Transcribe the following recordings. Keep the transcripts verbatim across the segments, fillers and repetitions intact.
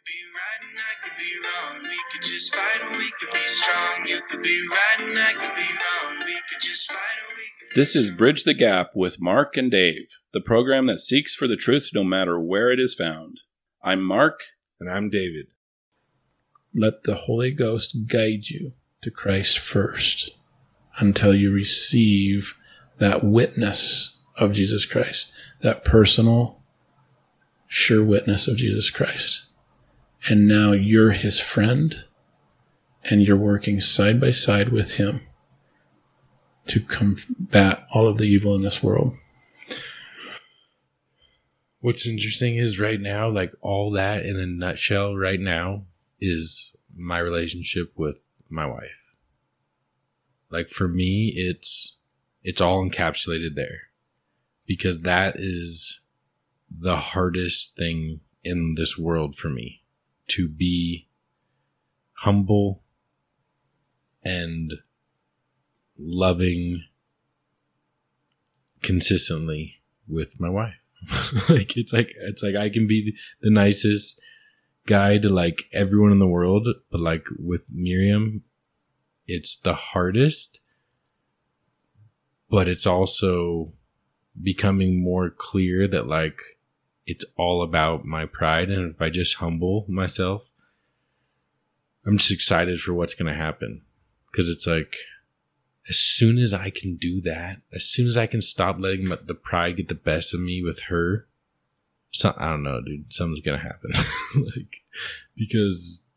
be right and I could be wrong. We could just fight or we could be strong. You could be right and I could be wrong. We could just fight or we could be This is Bridge the Gap with Mark and Dave, the program that seeks for the truth no matter where it is found. I'm Mark. And I'm David. Let the Holy Ghost guide you to Christ first until you receive that witness of Jesus Christ, that personal, sure witness of Jesus Christ. And now you're his friend, and you're working side by side with him to combat all of the evil in this world. What's interesting is right now, like all that in a nutshell right now is my relationship with my wife. Like for me, it's it's all encapsulated there because that is the hardest thing in this world for me, to be humble and loving consistently with my wife. like it's like it's like I can be the nicest guy to like everyone in the world, but like with Miriam, it's the hardest, but it's also becoming more clear that like it's all about my pride, and if I just humble myself, I'm just excited for what's going to happen, because it's like as soon as I can do that, as soon as I can stop letting the pride get the best of me with her, so, I don't know, dude, something's going to happen. like, because.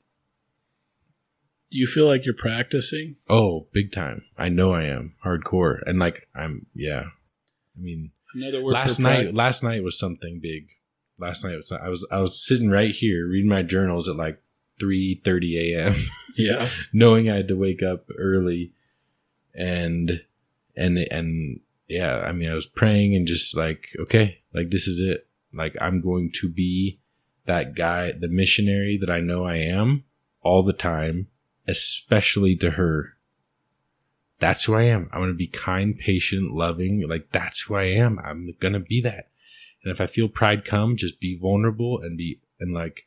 Do you feel like you're practicing? Oh, big time. I know I am. Hardcore. And like, I'm, yeah. I mean, Another word last for night, practice. last night was something big. Last night was, I was, I was sitting right here reading my journals at like three thirty a.m. Yeah. knowing I had to wake up early. And, and, and yeah, I mean, I was praying and just like, okay, like this is it. Like I'm going to be that guy, the missionary that I know I am all the time, especially to her. That's who I am. I'm going to be kind, patient, loving. Like that's who I am. I'm going to be that. And if I feel pride come, just be vulnerable and be, and like,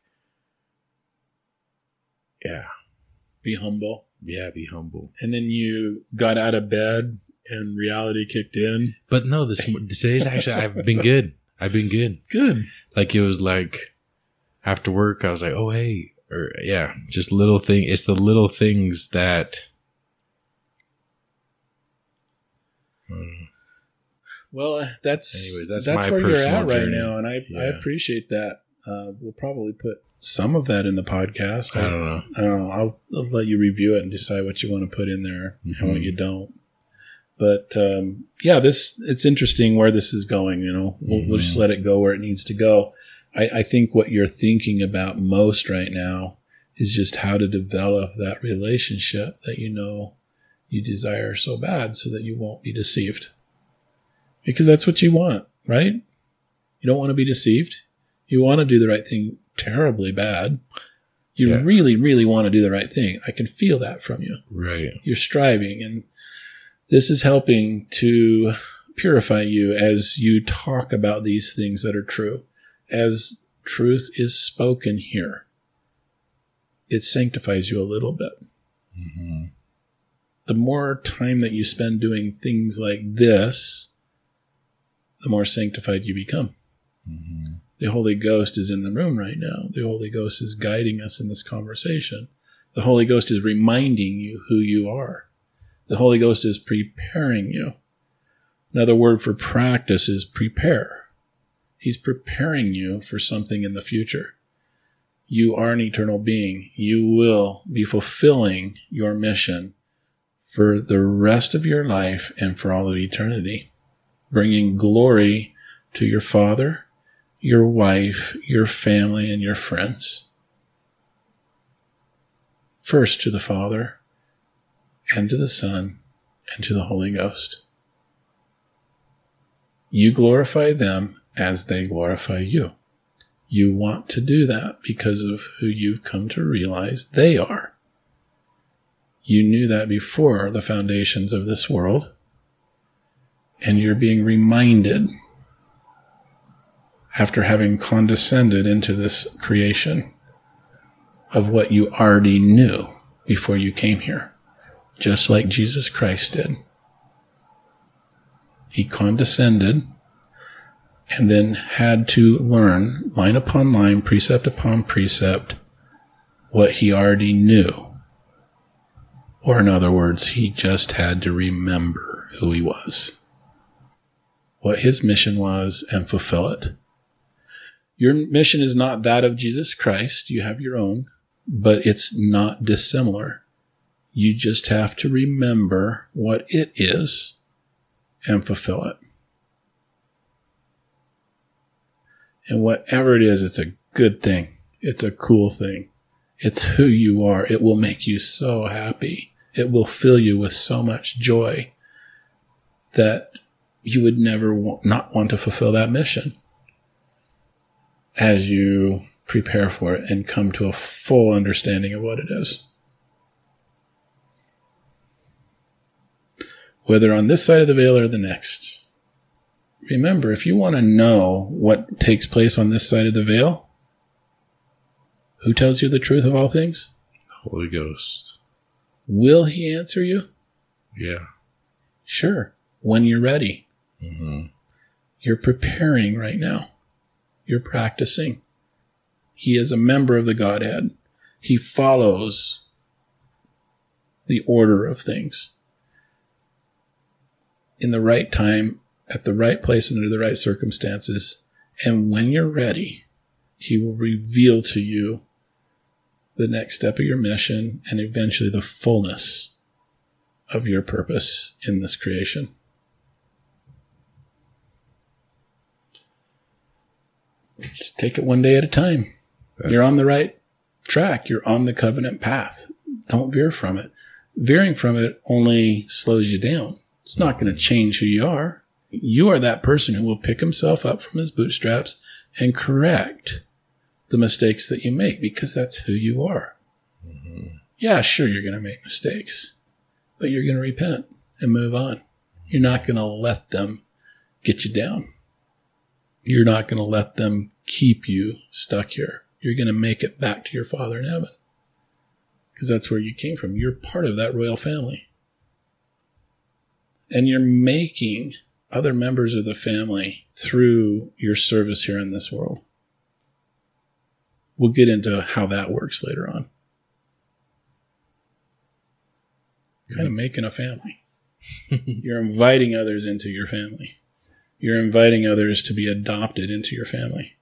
yeah. Be humble. Yeah, be humble. And then you got out of bed and reality kicked in. But no, this today's actually, I've been good. I've been good. Good. Like it was like after work, I was like, oh, hey, or yeah, just little thing. It's the little things that. Um, well, that's, anyways, that's, that's my where you're personal at right journey. now. And I, Yeah. I appreciate that. Uh, we'll probably put some of that in the podcast. I don't know. I don't know. I'll, I'll let you review it and decide what you want to put in there Mm-hmm. and what you don't. But um, yeah, this it's interesting where this is going. You know, we'll, Mm-hmm. we'll just let it go where it needs to go. I, I think what you're thinking about most right now is just how to develop that relationship that you know you desire so bad, so that you won't be deceived. Because that's what you want, right? You don't want to be deceived. You want to do the right thing terribly bad. You Yeah. really, really want to do the right thing. I can feel that from you. Right. You're striving, and this is helping to purify you as you talk about these things that are true. As truth is spoken here, it sanctifies you a little bit. Mm-hmm. The more time that you spend doing things like this, the more sanctified you become. Mm-hmm. The Holy Ghost is in the room right now. The Holy Ghost is guiding us in this conversation. The Holy Ghost is reminding you who you are. The Holy Ghost is preparing you. Another word for practice is prepare. He's preparing you for something in the future. You are an eternal being. You will be fulfilling your mission for the rest of your life and for all of eternity, bringing glory to your Father, your wife, your family, and your friends. First to the Father, and to the Son, and to the Holy Ghost. You glorify them as they glorify you. You want to do that because of who you've come to realize they are. You knew that before the foundations of this world, and you're being reminded after having condescended into this creation of what you already knew before you came here, just like Jesus Christ did. He condescended and then had to learn line upon line, precept upon precept, what he already knew. Or in other words, he just had to remember who he was, what his mission was, and fulfill it. Your mission is not that of Jesus Christ. You have your own, but it's not dissimilar. You just have to remember what it is and fulfill it. And whatever it is, it's a good thing. It's a cool thing. It's who you are. It will make you so happy. It will fill you with so much joy that you would never want, not want to fulfill that mission as you prepare for it and come to a full understanding of what it is. Whether on this side of the veil or the next. Remember, if you want to know what takes place on this side of the veil, who tells you the truth of all things? Holy Ghost. Will he answer you? Yeah. Sure. When you're ready. Mm-hmm. You're preparing right now. You're practicing. He is a member of the Godhead. He follows the order of things. In the right time, at the right place, and under the right circumstances. And when you're ready, he will reveal to you the next step of your mission and eventually the fullness of your purpose in this creation. Just take it one day at a time. That's... You're on the right track. You're on the covenant path. Don't veer from it. Veering from it only slows you down. It's not going to change who you are. You are that person who will pick himself up from his bootstraps and correct the mistakes that you make, because that's who you are. Mm-hmm. Yeah, sure, you're going to make mistakes, but you're going to repent and move on. You're not going to let them get you down. You're not going to let them keep you stuck here. You're going to make it back to your Father in heaven, because that's where you came from. You're part of that royal family. And you're making other members of the family through your service here in this world. We'll get into how that works later on. Kind of making a family. You're inviting others into your family. You're inviting others to be adopted into your family.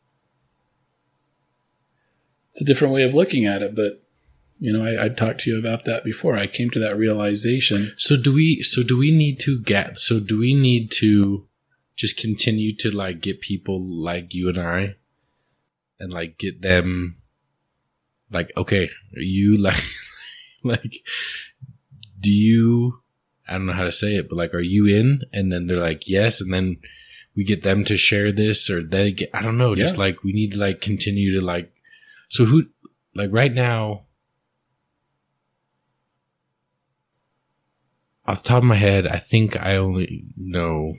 It's a different way of looking at it, but you know, I, I talked to you about that before. I came to that realization. So do we, so do we need to get, so do we need to just continue to like get people like you and I and like get them like, okay, are you like, like, do you, I don't know how to say it, but like, are you in? And then they're like, yes. And then we get them to share this, or they get, I don't know, yeah. Just like we need to like continue to like, so who, like right now, off the top of my head, I think I only know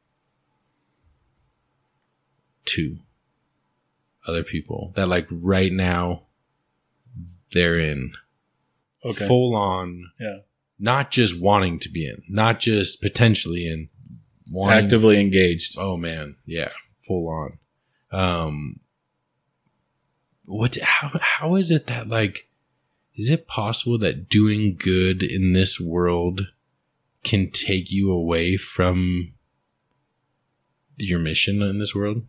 two other people that like right now they're in okay. full on, yeah, not just wanting to be in, not just potentially in, wanting, actively engaged. Oh man, yeah, full on. Um, what? How? How is it that like? Is it possible that doing good in this world can take you away from your mission in this world?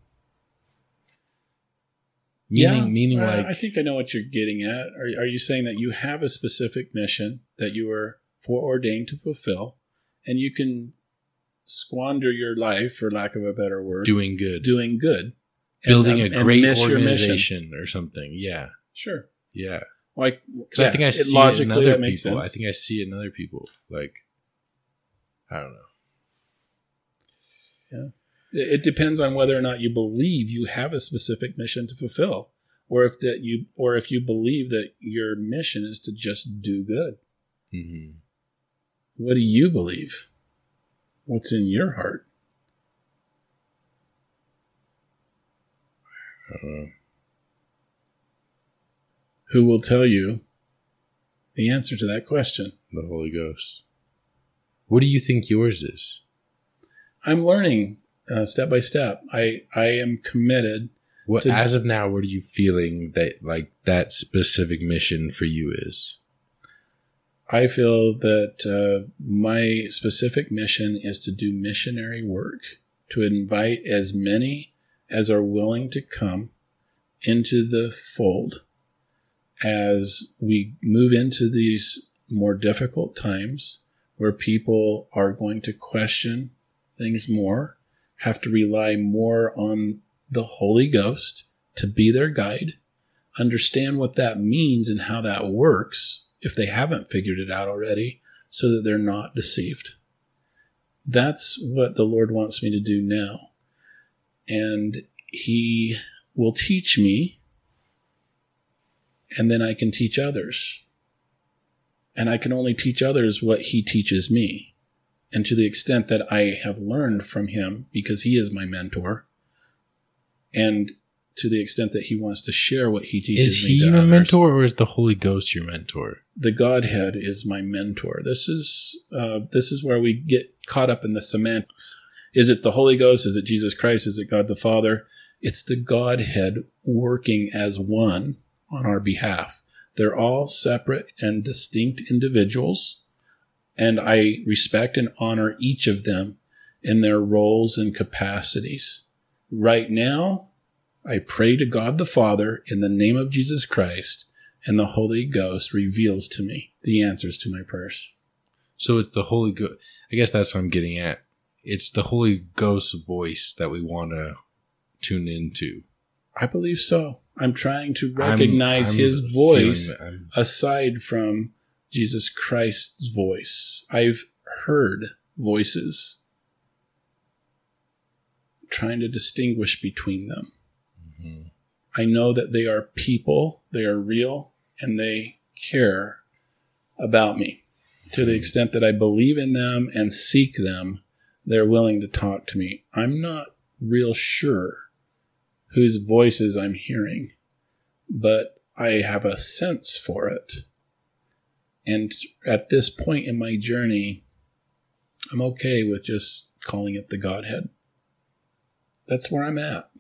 Meaning, yeah, meaning uh, like, I think I know what you're getting at. Are, are you saying that you have a specific mission that you were foreordained to fulfill, and you can squander your life, for lack of a better word, doing good, doing good, building and, a um, great organization or something? Yeah, sure, yeah. Like, because yeah, I think I see it in other people. I think I see it in other people. Like, I don't know. Yeah. It depends on whether or not you believe you have a specific mission to fulfill, or if that you, or if you believe that your mission is to just do good. Mm-hmm. What do you believe? What's in your heart? I don't know. who will tell you the answer to that question. The Holy Ghost. What do you think yours is? I'm learning uh, step by step. I, I am committed. What to, as of now, what are you feeling that like that specific mission for you is? I feel that uh, my specific mission is to do missionary work, to invite as many as are willing to come into the fold as we move into these more difficult times where people are going to question things more, have to rely more on the Holy Ghost to be their guide, understand what that means and how that works if they haven't figured it out already, so that they're not deceived. That's what the Lord wants me to do now. And He will teach me, and then I can teach others. And I can only teach others what He teaches me. And to the extent that I have learned from Him, because He is my mentor, and to the extent that He wants to share what He teaches is me He to your others. mentor, or is the Holy Ghost your mentor? The Godhead is my mentor. This is uh, this is where we get caught up in the semantics. Is it the Holy Ghost? Is it Jesus Christ? Is it God the Father? It's the Godhead working as one on our behalf. They're all separate and distinct individuals, and I respect and honor each of them in their roles and capacities. Right now, I pray to God the Father in the name of Jesus Christ, and the Holy Ghost reveals to me the answers to my prayers. So it's the Holy Ghost. I guess that's what I'm getting at. It's the Holy Ghost's voice that we want to tune into. I believe so. I'm trying to recognize I'm, I'm His voice I'm, aside from Jesus Christ's voice. I've heard voices trying to distinguish between them. mm-hmm. I know that they are people, they are real, and they care about me. To the extent that I believe in them and seek them, they're willing to talk to me. I'm not real sure whose voices I'm hearing, but I have a sense for it. And at this point in my journey, I'm okay with just calling it the Godhead. That's where I'm at.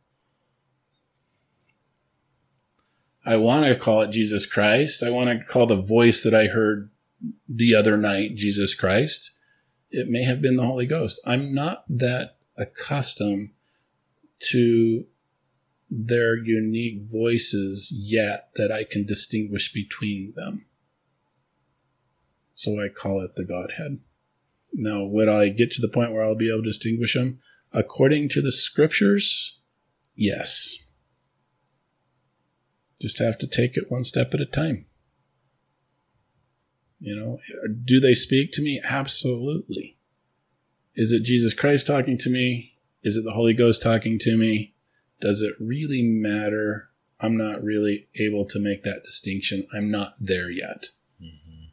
I want to call it Jesus Christ. I want to call the voice that I heard the other night Jesus Christ. It may have been the Holy Ghost. I'm not that accustomed to their unique voices yet that I can distinguish between them. So I call it the Godhead. Now, would I get to the point where I'll be able to distinguish them? According to the scriptures, yes. Just have to take it one step at a time. You know, do they speak to me? Absolutely. Is it Jesus Christ talking to me? Is it the Holy Ghost talking to me? Does it really matter? I'm not really able to make that distinction. I'm not there yet. Mm-hmm.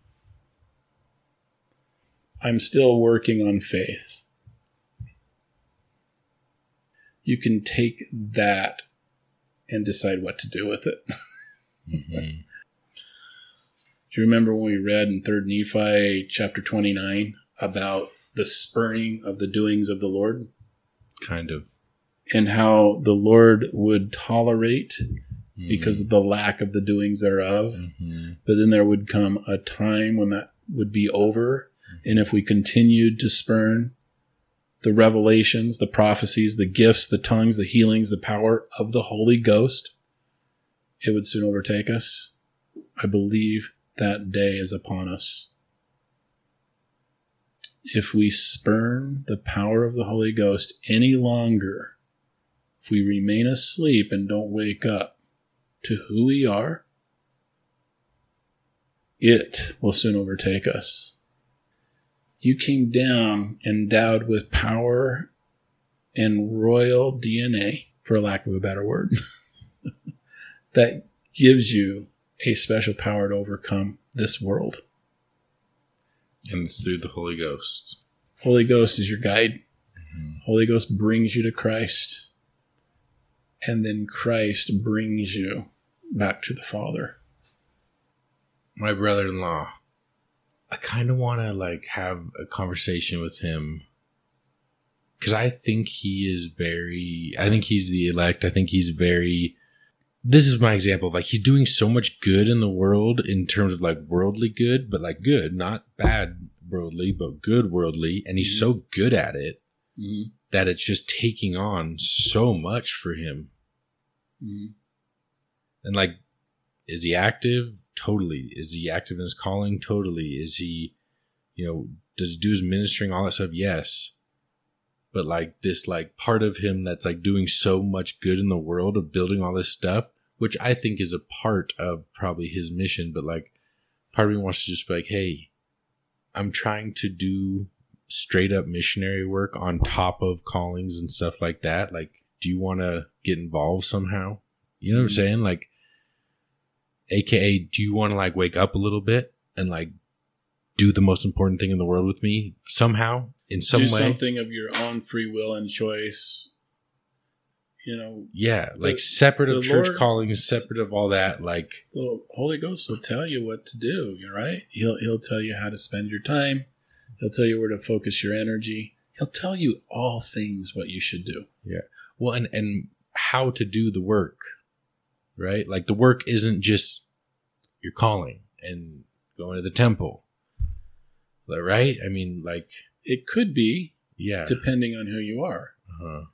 I'm still working on faith. You can take that and decide what to do with it. mm-hmm. Do you remember when we read in Third Nephi chapter twenty-nine about the spurning of the doings of the Lord? Kind of. And how the Lord would tolerate mm-hmm. because of the lack of the doings thereof. Mm-hmm. But then there would come a time when that would be over. Mm-hmm. And if we continued to spurn the revelations, the prophecies, the gifts, the tongues, the healings, the power of the Holy Ghost, it would soon overtake us. I believe that day is upon us. If we spurn the power of the Holy Ghost any longer, if we remain asleep and don't wake up to who we are, it will soon overtake us. You came down endowed with power and royal D N A, for lack of a better word, that gives you a special power to overcome this world. And it's through the Holy Ghost. Holy Ghost is your guide. Mm-hmm. Holy Ghost brings you to Christ. And then Christ brings you back to the Father. my brother-in-law, I kind of want to like have a conversation with him because I think he is very, I think he's the elect. I think he's very, this is my example of like, he's doing so much good in the world in terms of like worldly good, but like good, not bad worldly, but good worldly. And he's mm-hmm. so good at it mm-hmm. that it's just taking on so much for him. Mm-hmm. And like, is he active? Totally. Is he active in his calling? Totally. Is he, you know, does he do his ministering, all that stuff? Yes. But like this, like part of him that's like doing so much good in the world of building all this stuff, which I think is a part of probably his mission. But like part of me wants to just be like, hey, I'm trying to do straight up missionary work on top of callings and stuff like that. Like, do you want to get involved somehow? You know what I'm saying? Like, A K A, do you want to like wake up a little bit and like do the most important thing in the world with me somehow in some do way? Something of your own free will and choice. You know. Yeah, like the, separate of church Lord, calling, separate of all that. Like the Holy Ghost will tell you what to do. You're right. He'll he'll tell you how to spend your time. He'll tell you where to focus your energy. He'll tell you all things what you should do. Yeah. Well, and and how to do the work. Right? Like the work isn't just your calling and going to the temple. Right? I mean, like... It could be. Yeah. Depending on who you are. Uh-huh.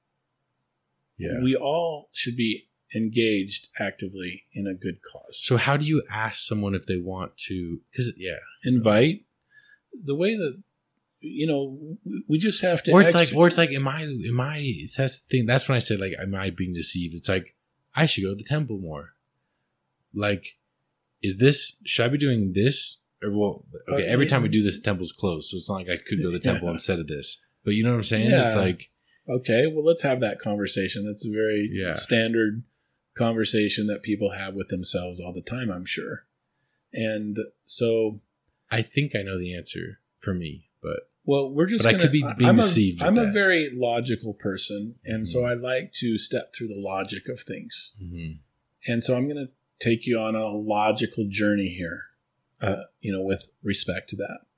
Yeah. We all should be engaged actively in a good cause. So how do you ask someone if they want to... Because, yeah. Invite. The way that... You know, we just have to... Or it's extra- like, or it's like, am I... Am I... That's the thing. That's when I said, like, am I being deceived? It's like, I should go to the temple more. Like, is this, should I be doing this? Or, well, okay, uh, every yeah. time we do this, the temple's closed. So it's not like I could go to the temple yeah. instead of this. But you know what I'm saying? Yeah. It's like. Okay, well, let's have that conversation. That's a very yeah. standard conversation that people have with themselves all the time, I'm sure. And so. I think I know the answer for me, but. Well, we're just. But gonna, I could be being I'm deceived. A, I'm that. a very logical person, and mm-hmm. so I like to step through the logic of things. Mm-hmm. And so I'm going to take you on a logical journey here, uh, you know, with respect to that.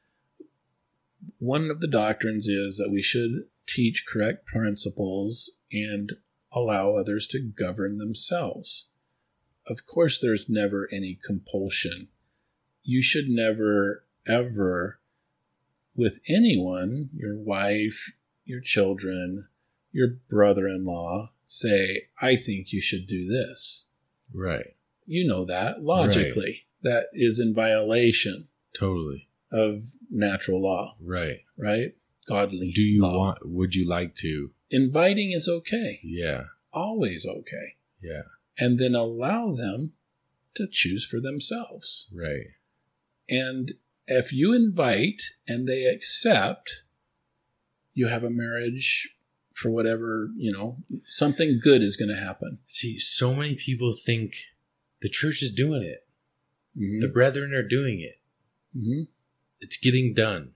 One of the doctrines is that we should teach correct principles and allow others to govern themselves. Of course, there's never any compulsion. You should never, ever. With anyone, your wife, your children, your brother-in-law, say, I think you should do this. Right. You know that logically. Right. That is in violation. Totally. Of natural law. Right. Right? Godly Do you law. want, would you like to? Inviting is okay. Yeah. Always okay. Yeah. And then allow them to choose for themselves. Right. And if you invite and they accept, you have a marriage for whatever, you know, something good is going to happen. See, so many people think the church is doing it. Mm-hmm. The brethren are doing it. Mm-hmm. It's getting done.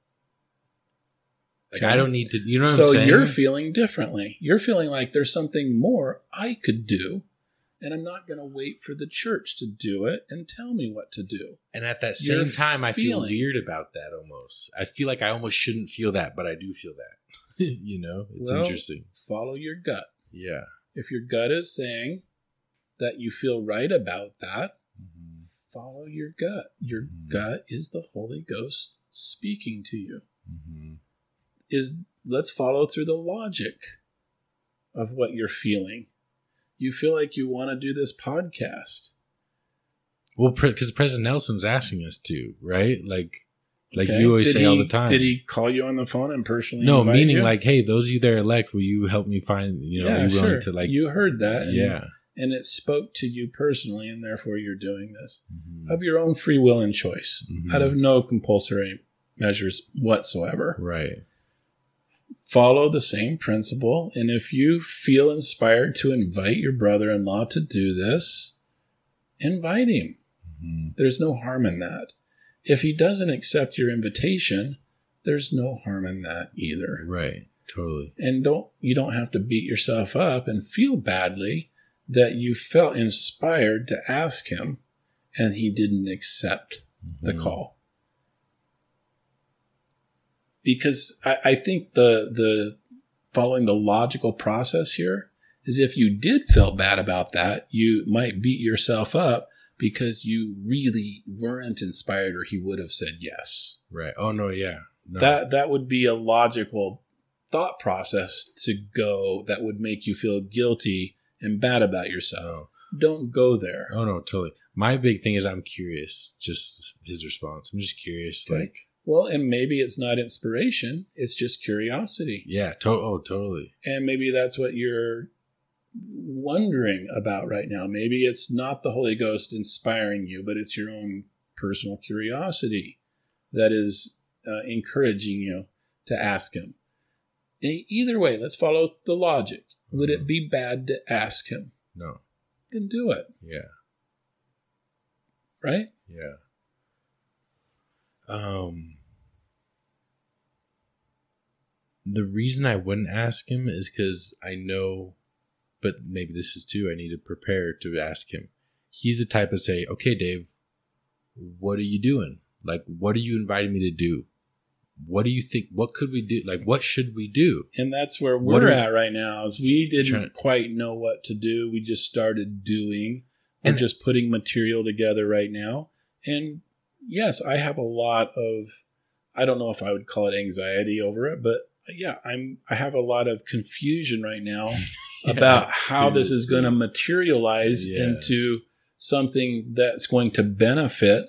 Like, okay. I don't need to, you know what so I'm saying? So you're feeling differently. You're feeling like there's something more I could do. And I'm not going to wait for the church to do it and tell me what to do. And at that same You're time, I feeling. feel weird about that almost. I feel like I almost shouldn't feel that, but I do feel that. You know, it's well, interesting. Follow your gut. Yeah. If your gut is saying that you feel right about that, mm-hmm. follow your gut. Your mm-hmm. gut is the Holy Ghost speaking to you. Mm-hmm. Is let's follow through the logic of what you're feeling. You feel like you want to do this podcast. Well, because pre- President Nelson's asking us to, right? Like, like okay. you always did say he, all the time. Did he call you on the phone and personally No, invite meaning you? like, hey, those of you that are elect, will you help me find, you know, yeah, are you willing sure. to like. You heard that. And, yeah. And it spoke to you personally, and therefore you're doing this. Mm-hmm. Of your own free will and choice. Mm-hmm. Out of no compulsory measures whatsoever. Right. Follow the same principle, and if you feel inspired to invite your brother-in-law to do this, invite him. Mm-hmm. There's no harm in that. If he doesn't accept your invitation, there's no harm in that either. Right, totally. And don't you don't have to beat yourself up and feel badly that you felt inspired to ask him and he didn't accept the Mhm. call. Because I, I think the the following the logical process here is if you did feel bad about that, you might beat yourself up because you really weren't inspired, or he would have said yes. Right. Oh no, yeah. No. That that would be a logical thought process to go that would make you feel guilty and bad about yourself. No. Don't go there. Oh no, totally. My big thing is I'm curious. Just his response. I'm just curious. Okay. Like, Well, and maybe it's not inspiration, it's just curiosity. yeah. To- oh, totally. And maybe that's what you're wondering about right now. Maybe it's not the Holy Ghost inspiring you, but it's your own personal curiosity that is uh, encouraging you to ask him. E- Either way, let's follow the logic. Would it be bad to ask him? No. Then do it, Yeah. right? Yeah. Um. The reason I wouldn't ask him is because I know, but maybe this is too, I need to prepare to ask him. He's the type of say, okay, Dave, what are you doing? Like, what are you inviting me to do? What do you think? What could we do? Like, what should we do? And that's where What we're are- at right now. Is we didn't Trying- quite know what to do. We just started doing. We're And- just putting material together right now. And yes, I have a lot of, I don't know if I would call it anxiety over it, but yeah, I'm, I have a lot of confusion right now about how this is going to materialize Yeah. into something that's going to benefit,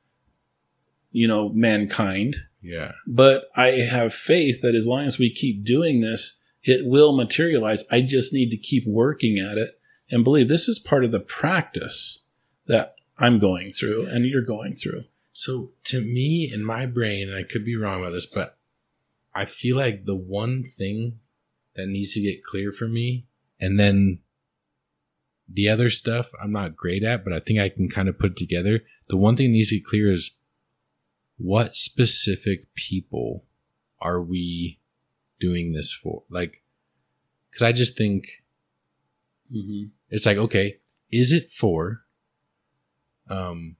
you know, mankind. Yeah. But I have faith that as long as we keep doing this, it will materialize. I just need to keep working at it and believe this is part of the practice that I'm going through and you're going through. So to me, in my brain, and I could be wrong about this, but I feel like the one thing that needs to get clear for me, and then the other stuff I'm not great at, but I think I can kind of put it together. The one thing that needs to get clear is what specific people are we doing this for? Like, because I just think Mm-hmm. it's like, okay, is it for um,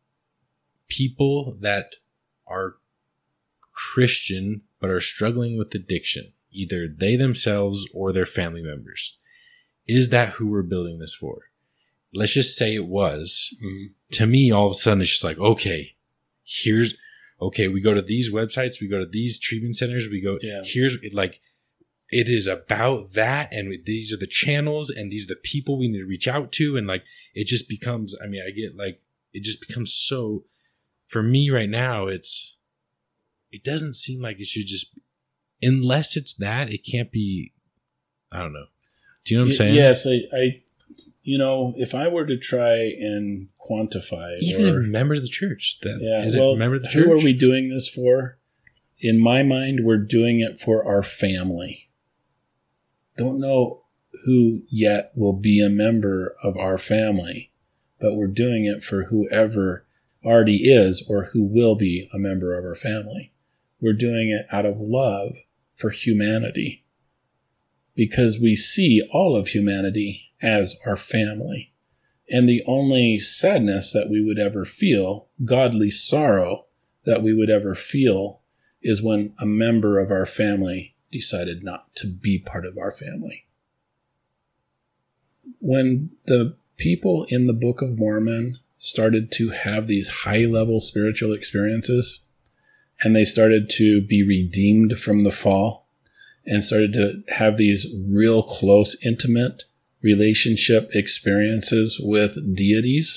people that are Christian but are struggling with addiction, either they themselves or their family members? Is that who we're building this for? Let's just say it was. Mm-hmm. To me, all of a sudden, it's just like, okay, here's, okay, we go to these websites, we go to these treatment centers, we go, Yeah. here's, like, it is about that, and these are the channels, and these are the people we need to reach out to, and, like, it just becomes, I mean, I get, like, it just becomes so, for me right now, it's, it doesn't seem like it should just, unless it's that, it can't be, I don't know. Do you know what I'm saying? Yes, I, I, you know, if I were to try and quantify, Even or, a member of the church. That, yeah, is well, it a member of the church? who are we doing this for? In my mind, we're doing it for our family. Don't know who yet will be a member of our family, but we're doing it for whoever already is or who will be a member of our family. We're doing it out of love for humanity because we see all of humanity as our family. And the only sadness that we would ever feel, godly sorrow that we would ever feel, is when a member of our family decided not to be part of our family. When the people in the Book of Mormon started to have these high-level spiritual experiences, and they started to be redeemed from the fall, and started to have these real close, intimate relationship experiences with deities,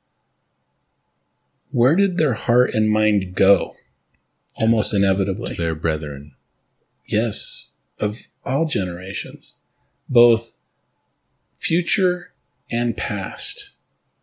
where did their heart and mind go? Almost inevitably. To their brethren. Yes, of all generations, both future and past.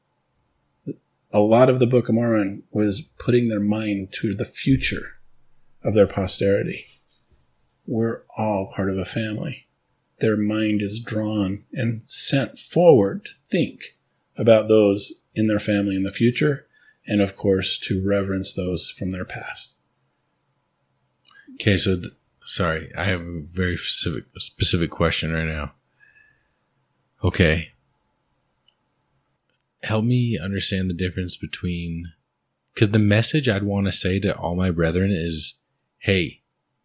A lot of the Book of Mormon was putting their mind to the future of their posterity. We're all part of a family. Their mind is drawn and sent forward to think about those in their family in the future, and of course to reverence those from their past. Okay, so th- sorry, I have a very specific specific question right now. Okay. help me understand the difference between, because the message I'd want to say to all my brethren is, hey,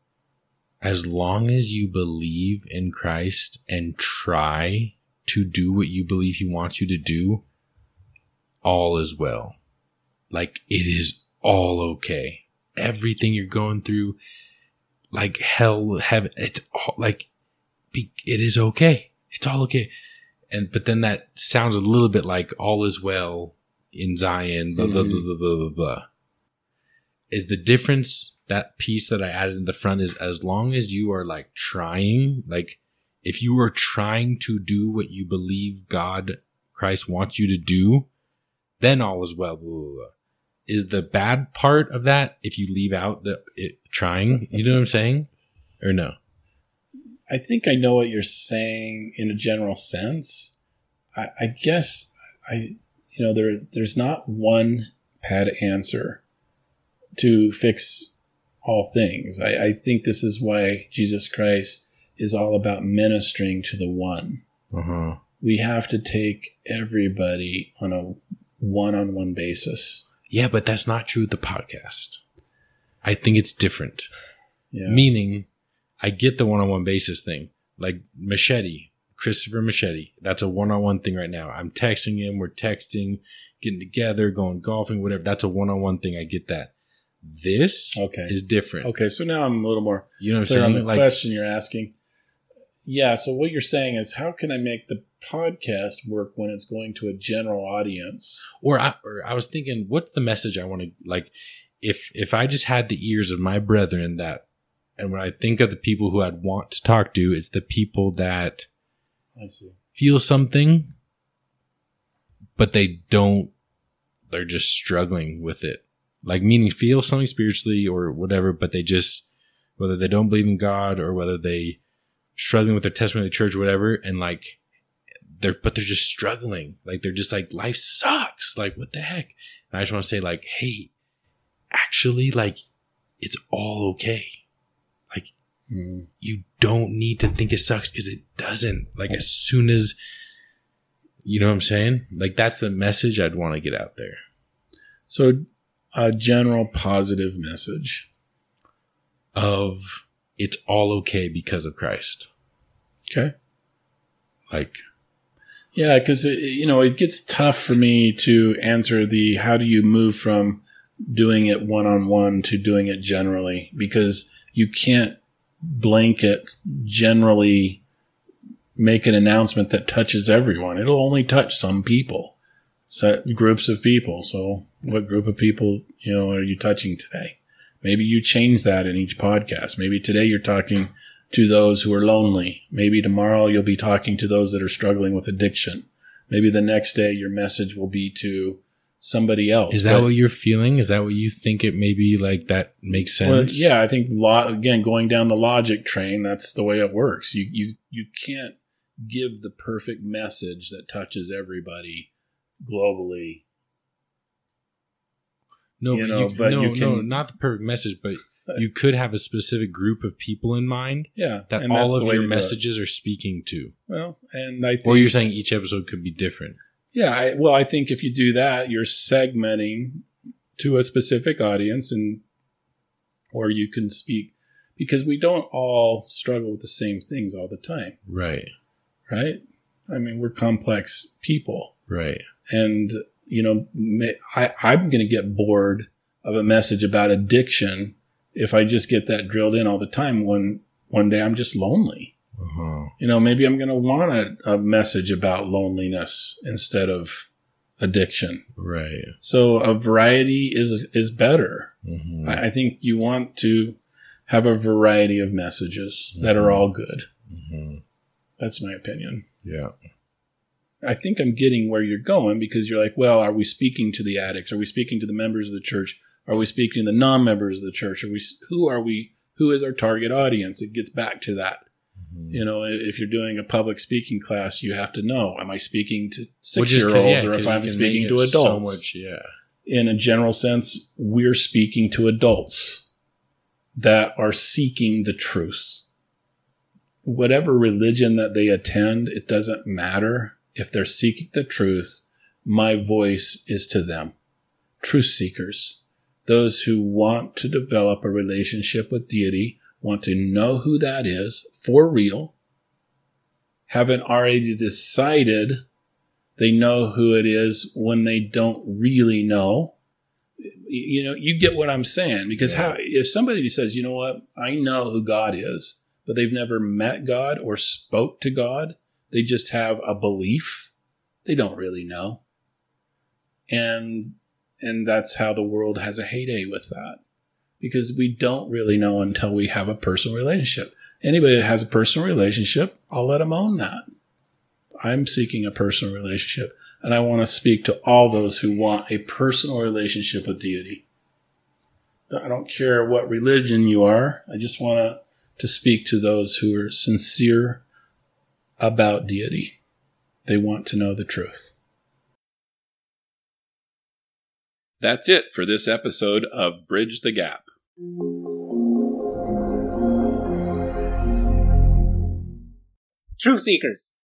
as long as you believe in Christ and try to do what you believe he wants you to do, all is well. Like, it is all okay. Everything you're going through, like hell, heaven, it's all like, be, it is okay. It's all okay. And, but then that sounds a little bit like all is well in Zion, blah, blah, blah, blah, blah, blah, blah. Is the difference, that piece that I added in the front, is as long as you are like trying, like if you are trying to do what you believe God, Christ wants you to do, then all is well, blah, blah, blah. Is the bad part of that if you leave out the it, trying? You know what I'm saying? Or no? I think I know what you're saying in a general sense. I, I guess I, you know, there there's not one pat answer to fix all things. I, I think this is why Jesus Christ is all about ministering to the one. Uh-huh. We have to take everybody on a one-on-one basis. Yeah, but that's not true with the podcast. I think it's different. Yeah. Meaning, I get the one-on-one basis thing. Like Machete, Christopher Machete. That's a one-on-one thing right now. I'm texting him. We're texting, getting together, going golfing, whatever. That's a one-on-one thing. I get that. This okay. is different. Okay, so now I'm a little more you know what clear I'm saying? on the Like, question you're asking. Yeah, so what you're saying is, how can I make the podcast work when it's going to a general audience? Or I, or I was thinking, what's the message I want to, like, if if I just had the ears of my brethren that, and when I think of the people who I'd want to talk to, it's the people that I see. feel something, but they don't, they're just struggling with it. Like, meaning feel something spiritually or whatever, but they just, whether they don't believe in God or whether they struggling with their testimony of the church or whatever, and like, they're, but they're just struggling. Like, they're just like, life sucks. Like, what the heck? And I just want to say, like, hey, actually, like, it's all okay. Like, mm. you don't need to think it sucks, because it doesn't. Like, as soon as, you know what I'm saying? Like, that's the message I'd want to get out there. So, a general positive message of it's all okay because of Christ. Okay. Like, yeah, because, you know, it gets tough for me to answer the how do you move from doing it one-on-one to doing it generally, because you can't blanket generally make an announcement that touches everyone. It'll only touch some people, set groups of people. So what group of people, you know, are you touching today? Maybe you change that in each podcast. Maybe today you're talking to those who are lonely. Maybe tomorrow you'll be talking to those that are struggling with addiction. Maybe the next day your message will be to somebody else. Is that but, what you're feeling? Is that what you think it may be? Like, that makes sense? Well, yeah, I think, lo- again, going down the logic train, that's the way it works. You, you, you can't give the perfect message that touches everybody globally. No, You but know, you, but no, you no, can- not the perfect message, but you could have a specific group of people in mind Yeah. that and that's all of the way your to do it. messages are speaking to. Well, and I think... Or you're saying each episode could be different. Yeah, I, well, I think if you do that, you're segmenting to a specific audience, and or you can speak, because we don't all struggle with the same things all the time, Right, right? I mean, we're complex people, right. and you know, ma- I, I'm going to get bored of a message about addiction if I just get that drilled in all the time. When one day I'm just lonely. Uh-huh. You know, maybe I'm going to want a, a message about loneliness instead of addiction. Right. So a variety is is better. Mm-hmm. I, I think you want to have a variety of messages that are all good. Mm-hmm. That's my opinion. Yeah. I think I'm getting where you're going, because you're like, well, are we speaking to the addicts? Are we speaking to the members of the church? Are we speaking to the non-members of the church? Are we? Who are we? Who is our target audience? It gets back to that. Mm-hmm. You know, if you're doing a public speaking class, you have to know, am I speaking to Well, just 'cause, six-year-olds yeah, or 'cause if you I'm can speaking make to it so adults? much, yeah. In a general sense, we're speaking to adults that are seeking the truth. Whatever religion that they attend, it doesn't matter. If they're seeking the truth, my voice is to them. Truth seekers, those who want to develop a relationship with deity, want to know who that is for real, haven't already decided they know who it is when they don't really know. You know, you get what I'm saying, because Yeah. how, if somebody says, you know what, I know who God is, but they've never met God or spoke to God, they just have a belief, they don't really know. And and that's how the world has a heyday with that, because we don't really know until we have a personal relationship. Anybody that has a personal relationship, I'll let them own that. I'm seeking a personal relationship, and I want to speak to all those who want a personal relationship with deity. I don't care what religion you are. I just want to, to speak to those who are sincere about deity. They want to know the truth. That's it for this episode of Bridge the Gap. Truth Seekers,